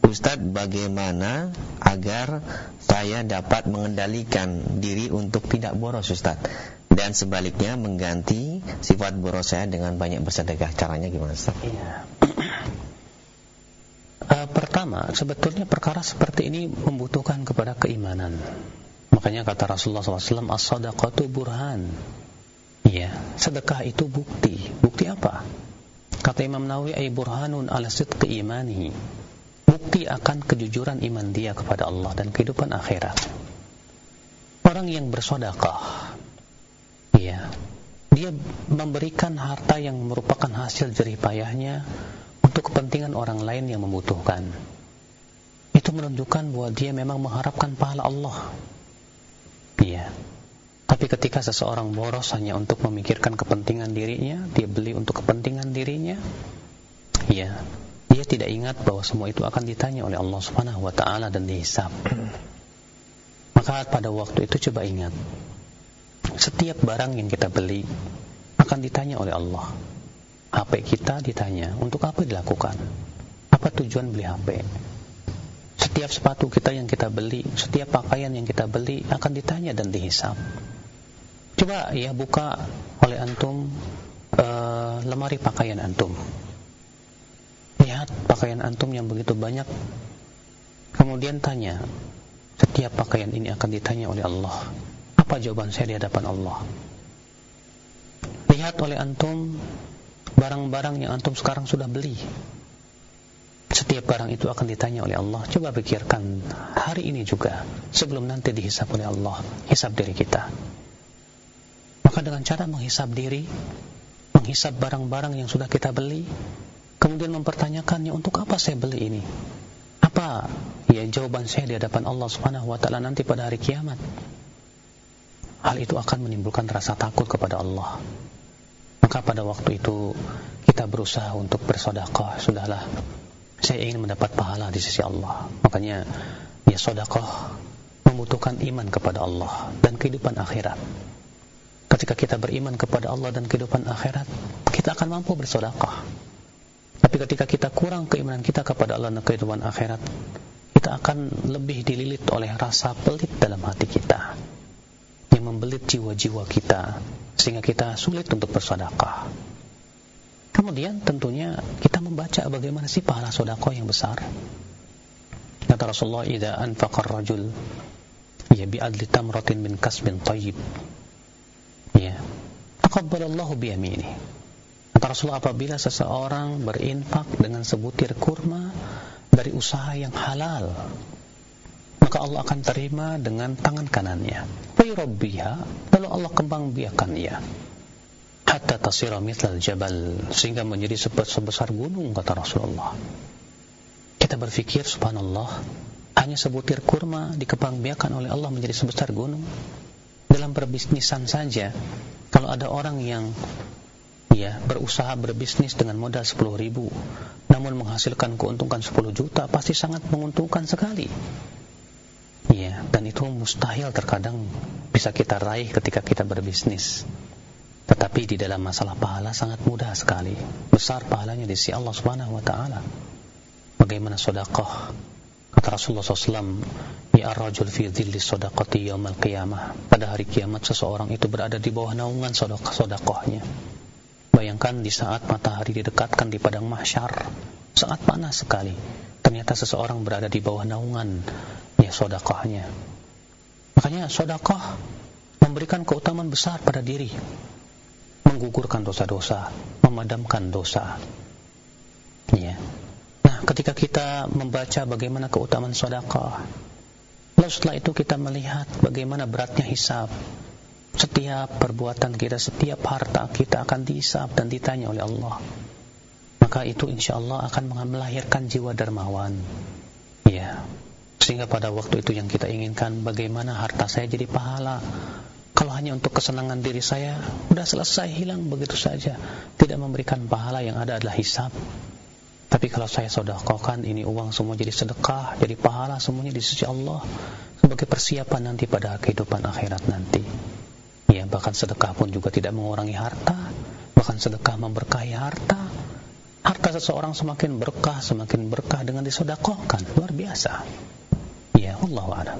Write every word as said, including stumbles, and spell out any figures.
Ustadz, bagaimana agar saya dapat mengendalikan diri untuk tidak boros, Ustadz? Dan sebaliknya mengganti sifat boros saya dengan banyak bersedekah. Caranya gimana, Ustadz? Iya. Uh, pertama, sebetulnya perkara seperti ini membutuhkan kepada keimanan. Makanya kata Rasulullah shallallahu alaihi wasallam, as-sadaqatu burhan. Ya, sedekah itu bukti. Bukti apa? Kata Imam Nawawi, ay burhanun ala sidqi imanihi. Bukti akan kejujuran iman dia kepada Allah dan kehidupan akhirat. Orang yang bersedekah, ya, dia memberikan harta yang merupakan hasil jerih payahnya untuk kepentingan orang lain yang membutuhkan. Itu menunjukkan bahwa dia memang mengharapkan pahala Allah. Iya. Tapi ketika seseorang boros hanya untuk memikirkan kepentingan dirinya, dia beli untuk kepentingan dirinya, ya, dia tidak ingat bahwa semua itu akan ditanya oleh Allah Subhanahu wa taala dan dihisab. Maka pada waktu itu coba ingat, setiap barang yang kita beli akan ditanya oleh Allah. H P kita ditanya, untuk apa dilakukan? Apa tujuan beli H P? Setiap sepatu kita yang kita beli, setiap pakaian yang kita beli akan ditanya dan dihisab. Coba ya buka oleh antum uh, lemari pakaian antum. Lihat pakaian antum yang begitu banyak. Kemudian tanya, setiap pakaian ini akan ditanya oleh Allah. Apa jawaban saya di hadapan Allah? Lihat oleh antum barang-barang yang antum sekarang sudah beli. Setiap barang itu akan ditanya oleh Allah. Coba pikirkan hari ini juga, sebelum nanti dihisab oleh Allah, hisab diri kita. Maka dengan cara menghisab diri, menghisab barang-barang yang sudah kita beli, kemudian mempertanyakannya, untuk apa saya beli ini? Apa ya jawaban saya di hadapan Allah Subhanahu wa taala nanti pada hari kiamat? Hal itu akan menimbulkan rasa takut kepada Allah. Maka pada waktu itu kita berusaha untuk bersedekah. Sudahlah, saya ingin mendapat pahala di sisi Allah. Makanya ya sedekah membutuhkan iman kepada Allah dan kehidupan akhirat. Ketika kita beriman kepada Allah dan kehidupan akhirat, kita akan mampu bersedekah. Tapi ketika kita kurang keimanan kita kepada Allah dan kehidupan akhirat, kita akan lebih dililit oleh rasa pelit dalam hati kita yang membelit jiwa-jiwa kita, sehingga kita sulit untuk bersedekah. Kemudian tentunya kita membaca bagaimana sih pahala sedekah yang besar. Kata Rasulullah, idza anfaqa ar-rajul ya bi adli tamratin min kasbin thayyib, ya, taqabbalallahu bi yaminihi. Kata Rasulullah, apabila seseorang berinfak dengan sebutir kurma dari usaha yang halal, maka Allah akan terima dengan tangan kanannya. Fa yurabbiha, lalu Allah kembang biakan ia hatta tasira mithlal jabal, sehingga menjadi sebesar gunung, kata Rasulullah. Kita berpikir, subhanallah, hanya sebutir kurma dikembangbiakan oleh Allah menjadi sebesar gunung. Dalam berbisnisan saja, kalau ada orang yang ya berusaha berbisnis dengan modal sepuluh ribu, namun menghasilkan keuntungan sepuluh juta, pasti sangat menguntungkan sekali. Ya, dan itu mustahil terkadang bisa kita raih ketika kita berbisnis. Tetapi di dalam masalah pahala sangat mudah sekali. Besar pahalanya di sisi Allah Subhanahu wa taala. Bagaimana sedekah? Kata Rasulullah shallallahu alaihi wasallam, ya ar-rajul fi dhilli sadaqati yaumal qiyamah. Pada hari kiamat seseorang itu berada di bawah naungan sedekah-sedekahnya. Bayangkan di saat matahari didekatkan di padang mahsyar, sangat panas sekali. Ternyata seseorang berada di bawah naungan ya sedekahnya. Makanya sedekah memberikan keutamaan besar pada diri, menggugurkan dosa-dosa, memadamkan dosa. Ya. Nah, ketika kita membaca bagaimana keutamaan sedekah, lalu setelah itu kita melihat bagaimana beratnya hisab. Setiap perbuatan kita, setiap harta kita akan dihisab dan ditanya oleh Allah. Maka itu insya Allah akan melahirkan jiwa dermawan. Ya. Sehingga pada waktu itu yang kita inginkan, bagaimana harta saya jadi pahala. Kalau hanya untuk kesenangan diri saya, sudah selesai, hilang begitu saja, tidak memberikan pahala, yang ada adalah hisab. Tapi kalau saya sedekahkan, ini uang semua jadi sedekah, jadi pahala semuanya di sisi Allah, sebagai persiapan nanti pada kehidupan akhirat nanti. Ya, bahkan sedekah pun juga tidak mengurangi harta, bahkan sedekah memberkahi harta. harta seseorang semakin berkah, semakin berkah dengan disedekahkan. Luar biasa. Ya, Allahu a'lam.